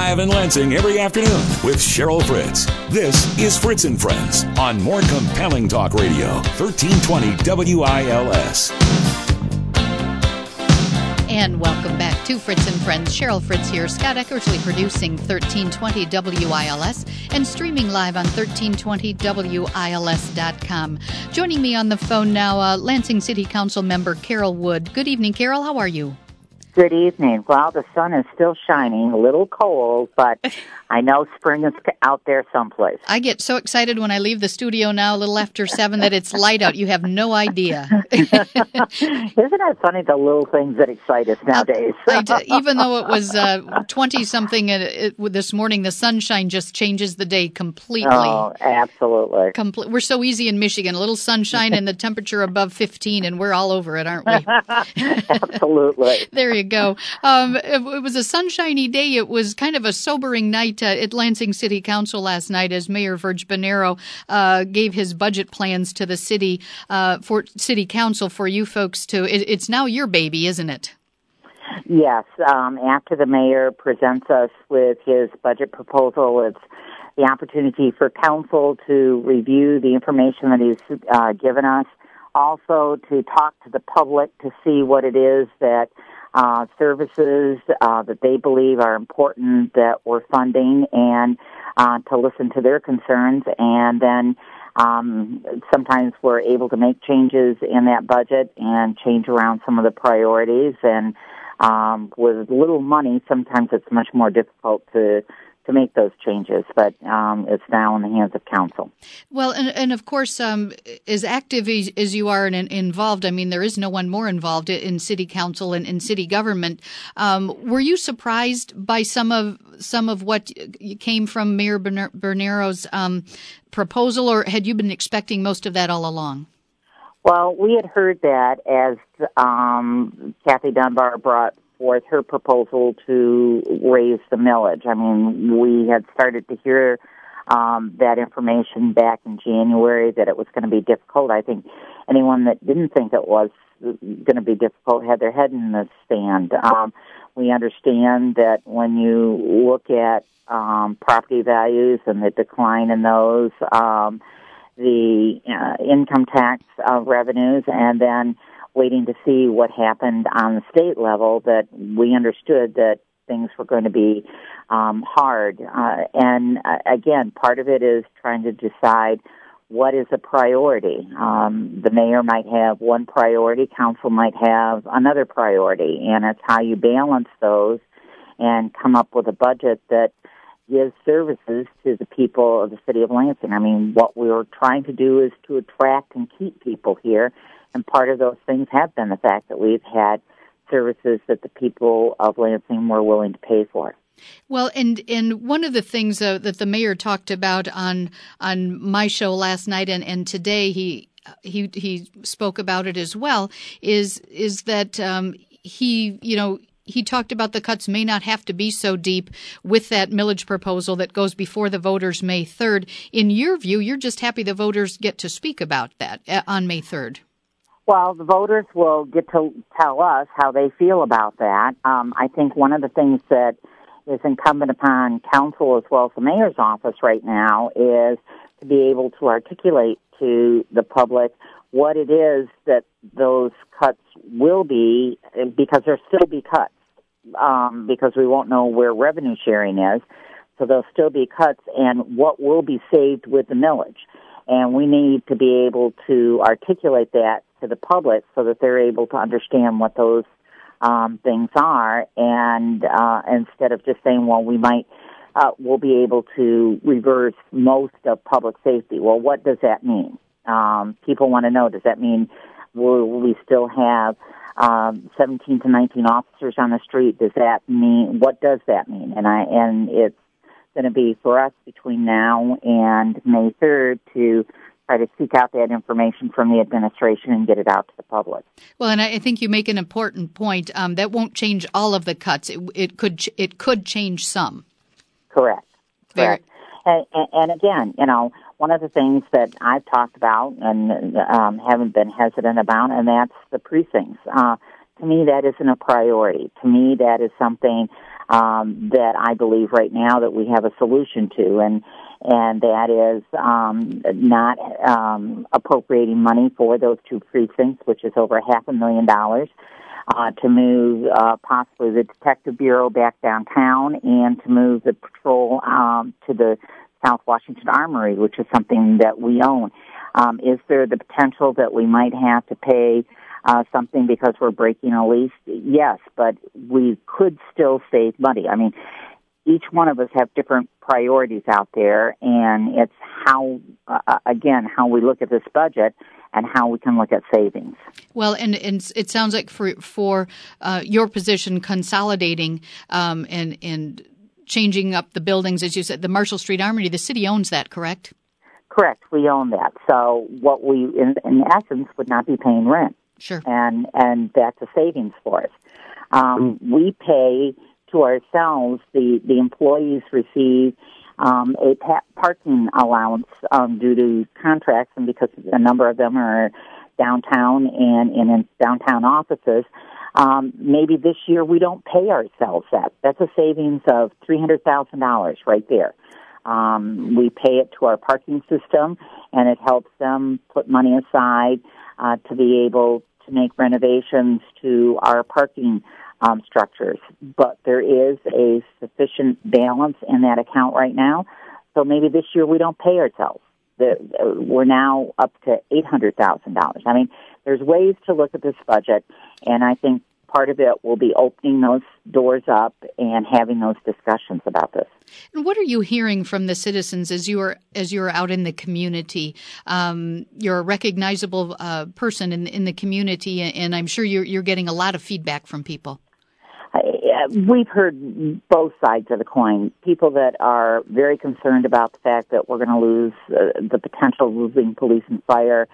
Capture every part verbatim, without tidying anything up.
live in Lansing every afternoon with Cheryl Fritz. This is Fritz and Friends on More Compelling Talk Radio, thirteen twenty W I L S. And welcome back to Fritz and Friends. Cheryl Fritz here. Scott Eckersley producing thirteen twenty W I L S and streaming live on thirteen twenty W I L S dot com. Joining me on the phone now, uh, Lansing City Council member Carol Wood. Good evening, Carol. How are you? Good evening. Well, the sun is still shining, a little cold, but I know spring is out there someplace. I get so excited when I leave the studio now, a little after seven, that it's light out. You have no idea. Isn't it funny, the little things that excite us nowadays? I, I, even though it was uh, twenty-something uh, this morning, the sunshine just changes the day completely. Oh, absolutely. Comple- we're so easy in Michigan. A little sunshine and the temperature above fifteen, and we're all over it, aren't we? Absolutely. There you go. Um, it, it was a sunshiny day. It was kind of a sobering night uh, at Lansing City Council last night as Mayor Virg Bonero uh, gave his budget plans to the city uh, for City Council for you folks to. It, it's now your baby, isn't it? Yes. Um, after the mayor presents us with his budget proposal, it's the opportunity for council to review the information that he's uh, given us, also to talk to the public to see what it is that Uh, services uh, that they believe are important that we're funding, and uh, to listen to their concerns. And then um, sometimes we're able to make changes in that budget and change around some of the priorities. And um, with little money, sometimes it's much more difficult to to make those changes, but um, it's now in the hands of council. Well, and, and of course, um, as active as, as you are and involved, I mean, there is no one more involved in city council and in city government. Um, were you surprised by some of some of what came from Mayor Bonero's um, proposal, or had you been expecting most of that all along? Well, we had heard that as um, Kathy Dunbar brought forth her proposal to raise the millage. I mean, we had started to hear um, that information back in January, that it was going to be difficult. I think anyone that didn't think it was going to be difficult had their head in the sand. Um, we understand that when you look at um, property values and the decline in those, um, the uh, income tax uh, revenues, and then waiting to see what happened on the state level, that we understood that things were going to be um, hard. Uh, and uh, again, part of it is trying to decide what is a priority. Um, the mayor might have one priority, council might have another priority, and it's how you balance those and come up with a budget that gives services to the people of the city of Lansing. I mean, what we're trying to do is to attract and keep people here. And part of those things have been the fact that we've had services that the people of Lansing were willing to pay for. Well, and, and one of the things uh, that the mayor talked about on on my show last night and, and today, he he he spoke about it as well, is is that um, he, you know, he talked about the cuts may not have to be so deep with that millage proposal that goes before the voters May third. In your view, you're just happy the voters get to speak about that on May third. Well, the voters will get to tell us how they feel about that. Um, I think one of the things that is incumbent upon council as well as the mayor's office right now is to be able to articulate to the public what it is that those cuts will be, because there'll still be cuts, um, because we won't know where revenue sharing is. So there'll still be cuts, and what will be saved with the millage. And we need to be able to articulate that to the public so that they're able to understand what those um, things are, and uh, instead of just saying, well, we might, uh, we'll be able to reverse most of public safety. Well, what does that mean? Um, people want to know, does that mean will we still have um, seventeen to nineteen officers on the street? Does that mean, what does that mean? And I, and it's going to be for us between now and May third to try to seek out that information from the administration and get it out to the public. Well, and I think you make an important point. Um, that won't change all of the cuts. It, it could it could change some. Correct. Very. Correct. And, and, and again, you know, one of the things that I've talked about and um, haven't been hesitant about, and that's the precincts. Uh, to to me, that isn't a priority. To me, that is something um, that I believe right now that we have a solution to, and and that is um, not um, appropriating money for those two precincts, which is over half a million dollars, uh, to move uh, possibly the Detective Bureau back downtown and to move the patrol um, to the South Washington Armory, which is something that we own. Um, is there the potential that we might have to pay uh, something because we're breaking a lease? Yes, but we could still save money. I mean, each one of us have different priorities out there, and it's how, uh, again, how we look at this budget and how we can look at savings. Well, and, and it sounds like for for uh, your position, consolidating um, and and changing up the buildings, as you said, the Marshall Street Armory, the city owns that, correct? Correct. We own that. So what we, in, in essence, would not be paying rent. Sure. And and that's a savings for us. Um, we pay to ourselves, the, the employees receive um, a pa- parking allowance um, due to contracts, and because a number of them are downtown and, and in downtown offices, um, maybe this year we don't pay ourselves that. That's a savings of three hundred thousand dollars right there. Um, we pay it to our parking system, and it helps them put money aside uh, to be able to make renovations to our parking Um, structures, but there is a sufficient balance in that account right now. So maybe this year we don't pay ourselves. The, uh, we're now up to eight hundred thousand dollars. I mean, there's ways to look at this budget, and I think part of it will be opening those doors up and having those discussions about this. And what are you hearing from the citizens as you are as you're out in the community? Um, you're a recognizable uh, person in in the community, and I'm sure you're you're getting a lot of feedback from people. We've heard both sides of the coin. People that are very concerned about the fact that we're going to lose uh, the potential of losing police and fire,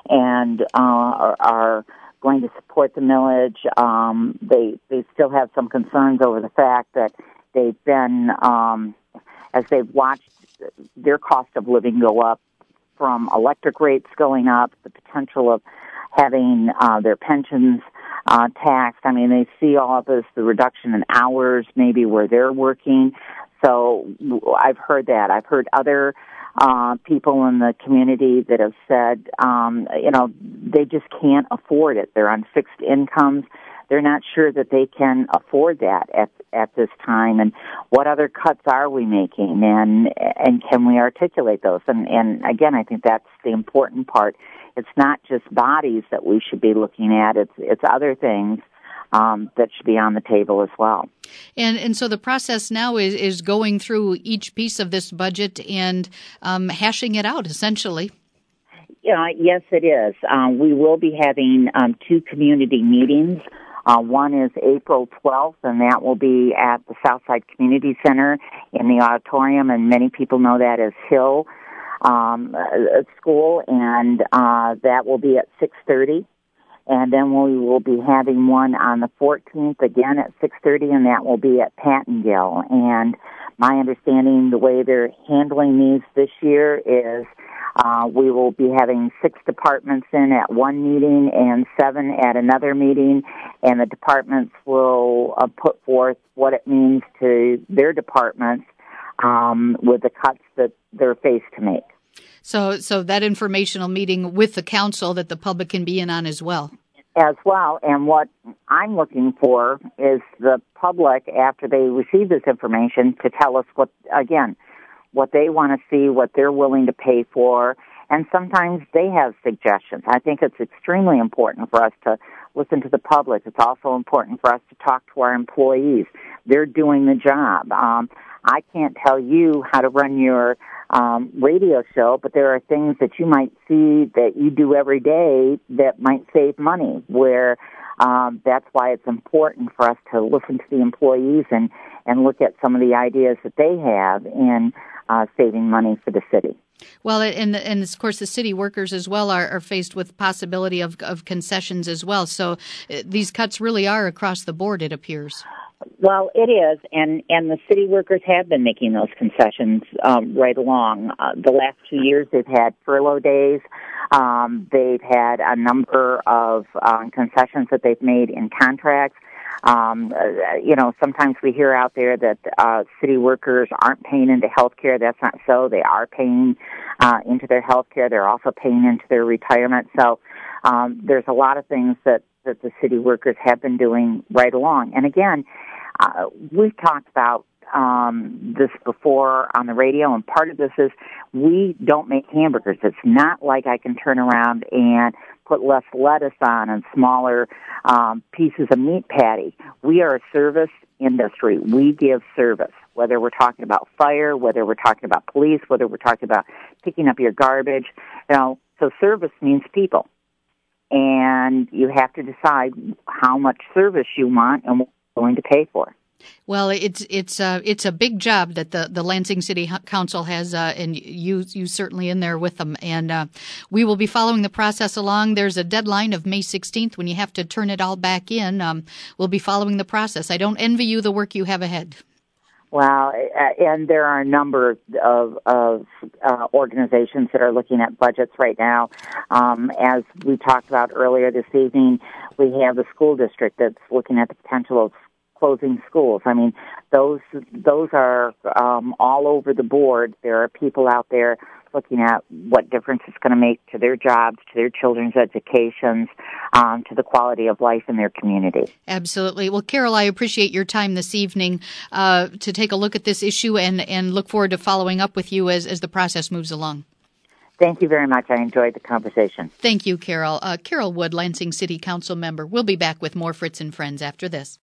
and uh, are, are going to support the millage. Um, they they still have some concerns over the fact that they've been, um, as they've watched their cost of living go up, from electric rates going up, the potential of having uh, their pensions Uh, taxed. I mean, they see all of this, the reduction in hours, maybe where they're working. So I've heard that. I've heard other uh, people in the community that have said, um, you know, they just can't afford it. They're on fixed incomes. They're not sure that they can afford that at at this time. And what other cuts are we making? And and can we articulate those? And and again, I think that's the important part. It's not just bodies that we should be looking at. It's it's other things um, that should be on the table as well. And and so the process now is, is going through each piece of this budget and um, hashing it out, essentially. Yeah, yes, it is. Um, we will be having um, two community meetings. Uh, one is April twelfth, and that will be at the Southside Community Center in the auditorium, and many people know that as Hill Um, uh, school, and uh, that will be at six thirty. And then we will be having one on the fourteenth, again at six thirty, and that will be at Pattongill. And my understanding, the way they're handling these this year is uh, we will be having six departments in at one meeting and seven at another meeting, and the departments will uh, put forth what it means to their departments Um, with the cuts that they're faced to make. So so that informational meeting with the council that the public can be in on as well. As well, and what I'm looking for is the public, after they receive this information, to tell us what, again, what they want to see, what they're willing to pay for, and sometimes they have suggestions. I think it's extremely important for us to listen to the public. It's also important for us to talk to our employees. They're doing the job. Um, I can't tell you how to run your um, radio show, but there are things that you might see that you do every day that might save money, where um, that's why it's important for us to listen to the employees and, and look at some of the ideas that they have in uh, saving money for the city. Well, and and of course the city workers as well are, are faced with possibility of, of concessions as well. So uh, these cuts really are across the board, it appears. Well, it is, and, and the city workers have been making those concessions um, right along. Uh, the last two years, they've had furlough days. Um, they've had a number of um, concessions that they've made in contracts. Um, uh, you know, sometimes we hear out there that uh, city workers aren't paying into health care. That's not so. They are paying uh, into their health care. They're also paying into their retirement. So um, there's a lot of things that, that the city workers have been doing right along. And again, uh, we've talked about um, this before on the radio, and part of this is we don't make hamburgers. It's not like I can turn around and put less lettuce on and smaller um, pieces of meat patty. We are a service industry. We give service, whether we're talking about fire, whether we're talking about police, whether we're talking about picking up your garbage. You know, so service means people. And you have to decide how much service you want and what you're willing to pay for. Well, it's it's uh, it's a big job that the, the Lansing City Council has, uh, and you you certainly in there with them. And uh, we will be following the process along. There's a deadline of May sixteenth when you have to turn it all back in. Um, we'll be following the process. I don't envy you the work you have ahead. Well, and there are a number of, of uh, organizations that are looking at budgets right now. Um, as we talked about earlier this evening, we have the school district that's looking at the potential of closing schools. I mean, those those are um, all over the board. There are people out there looking at what difference it's going to make to their jobs, to their children's educations, um, to the quality of life in their community. Absolutely. Well, Carol, I appreciate your time this evening uh, to take a look at this issue and, and look forward to following up with you as, as the process moves along. Thank you very much. I enjoyed the conversation. Thank you, Carol. Uh, Carol Wood, Lansing City Council member. We'll be back with more Fritz and Friends after this.